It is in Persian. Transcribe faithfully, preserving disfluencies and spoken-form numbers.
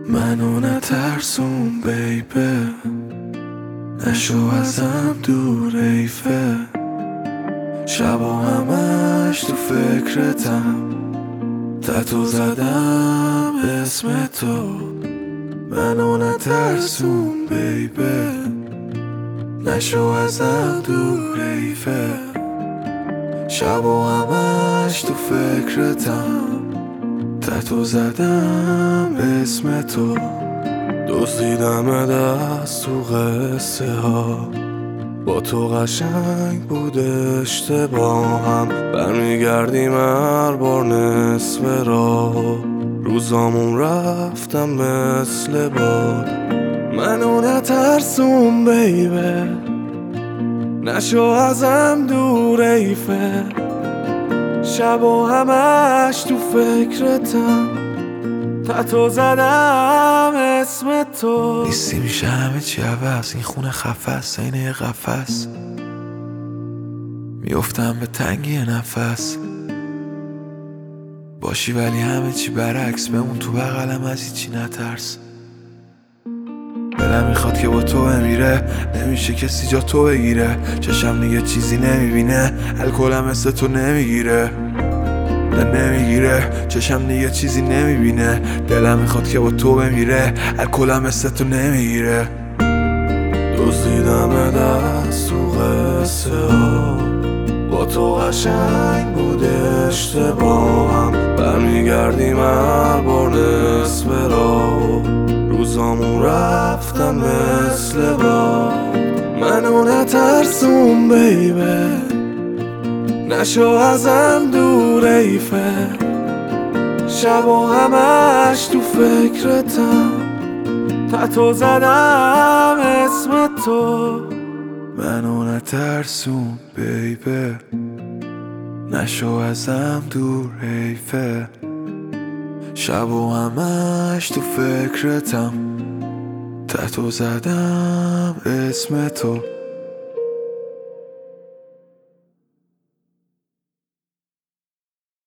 منو نترسون بیبه، نشو ازم دور ایفه. شبا همش تو فکرتم، تتو زدم اسم تو. منو نترسون بیبه، نشو ازم دور ایفه. شبا همش تو فکرتم، تتو زدم اسم تو. دزدیدم دست تو قصه ها، با تو قشنگ بود اشتباهم. برمیگردیم هر بار نصف راه، روزامون رفتم مثل باد. منو نترسون بیبه، نشو ازم دور ایفه. شبا همش تو فکرتم، تتو زدم اسم تو. نیستی میشه همه چی عوض، این خونه خفست این یه قفس. میافتم به تنگی نفس، باشی ولی همه چی برعکس. بمون تو بغلم، از هیچی نترس. دلم میخواد که با تو بمیره، نمیشه کسی جا تو بگیره. چشم دیگه چیزی نمیبینه، الکلم مثل تو نمیگیره. نه نمیگیره، چشم دیگه چیزی نمیبینه. دلم میخواد که با تو بمیره، الکلم مثل تو نمیگیره. دزدیدم دست تو قصه ها، با تو قشنگ بود اشتباهم. برمیگردیم هر بار نصف راه، روزامون رفتم مثل باد. منو نترسون بیبه، نشو ازم دور ایفه. شبا همش تو فکرتم، تتو زدم اسم تو. منو نترسون بیبه، نشو ازم دور ایفه. شبا همش تو فکرتم، تتو زدم اسم تو.